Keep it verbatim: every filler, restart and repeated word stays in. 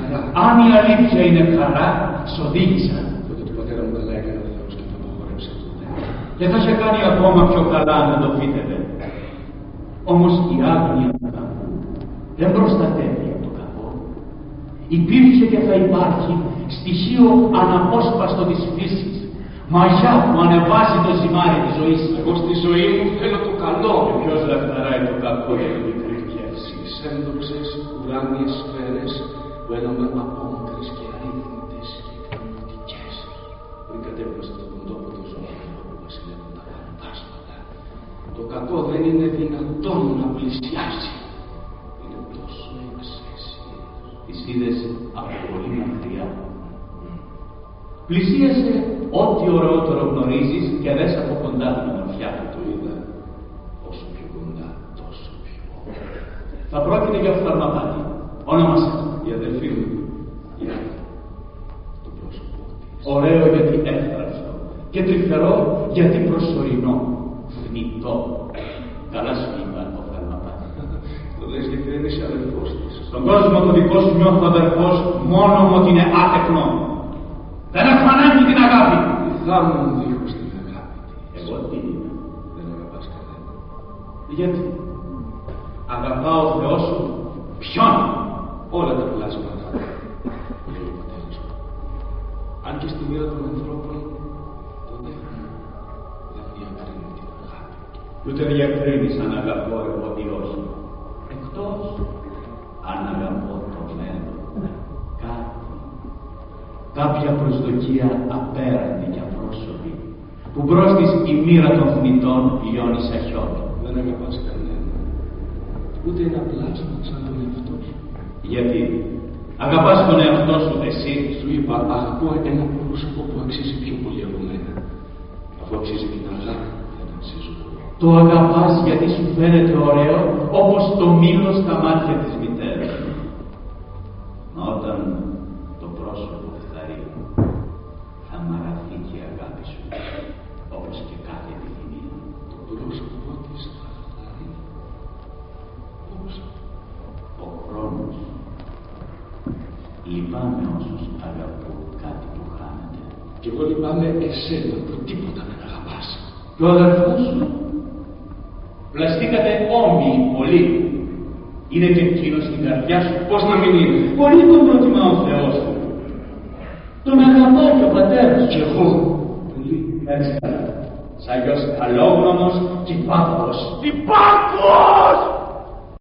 χαρά. Αν η αλήθεια είναι χαρά, σ' οδήγησα. Τότε του πατέρα μου καλά έκανε ο Θεός και το απαγόρεψε αυτό. Και θα σε κάνει ακόμα πιο καλά αν δεν το φύτευε. Όμως η άγνοια του κακού δεν προστατεύει από το κακό. Υπήρχε και θα υπάρχει στοιχείο αναπόσπαστο της φύσης. Μαγιά που ανεβάζει το ζυμάρι της ζωής. Εγώ στη ζωή μου θέλω το καλό. Και ποιος λαχταράει το κακό για την μικρή πιέση. Τις έντοξες ουράνιες σφαίρες που έλαβαν απόμακρες και αρρύθμιτες και εκπληκτικές. Πριν κατέβηκα σε αυτόν τον τόπο το ζωγραφικό που βασιλεύουν τα φαντάσματα. Το κακό δεν είναι δυνατόν να πλησιάσει. Είναι τόσο εξαίσιο. Τις είδες από πολύ μακριά. Πλησίασε ό,τι ωραιότερο γνωρίζεις και δες από κοντά την ομορφιά του. Το είδα όσο πιο κοντά, τόσο πιο. Θα πρόκειται για φθαρμαπάτι. Ονόμασε. Η αδελφή μου, η Άννα, το πρόσωπό της. Ωραίο γιατί εύθραυστο και τρυφερό γιατί προσωρινό. Θνητό. Καλά σου είπα το φθαρμαπάτι. Το λες γιατί δεν είσαι αδελφός της. Στον κόσμο το δικό σου νιώθω αδερφός μόνο μου ότι είναι άτεκνο. Δεν έχω ανάγκη την αγάπη. Θα μου δίχως την αγάπη της. Εγώ τι είμαι. Δεν αγαπάς κανένα. Γιατί. Αγαπάω ο Θεός σου. Ποιον. Όλα τα πλάσματα, λέει ο πατέρας μου. Αν και στη μοίρα των ανθρώπων το δέχομαι. Δεν διακρίνει την αγάπη. Ούτε διακρίνεις αν αγαπώ εγώ ή όχι. Εκτός αν αγαπώ το μέλλον. Κάτι. Κάποια προσδοκία απέραντη και απρόσωπη που μπρος της η μοίρα των θνητών λιώνει σαν χιόνι. Δεν αγαπάς κανένα. Ούτε ένα πλάσμα σαν τον εαυτό σου. Γιατί αγαπάς τον εαυτό σου εσύ. Σου είπα, αγαπώ ένα πρόσωπο που αξίζει πιο πολύ από μένα. Αφού αξίζει την αγάπη, δεν αξίζω εγώ. Το αγαπάς γιατί σου φαίνεται ωραίο όπως το μήλο στα μάτια της μητέρας. Μα όταν το πρόσωπο φθαρεί, θα μαραθεί και η αγάπη σου, όπως και κάθε επιθυμία. Το πρόσωπο της θα φθαρεί. Πώς? Ο χρόνος. Λυπάμαι όσους αγαπούν κάτι που χάνεται. Κι εγώ λυπάμαι εσένα που τίποτα δεν αγαπάς. Και ο αδερφός σου. Πλαστήκατε όμοιοι πολύ. Είναι και εκείνος στην καρδιά σου. Πώς να μην είναι. Πολύ τον προτιμά ο Θεός σου. Τον αγαπάει και ο πατέρας. Κι εγώ. Πολύ. Έτσι καλά. Σαν γιος καλόγνωμος και υπάκουος. Υπάκουος!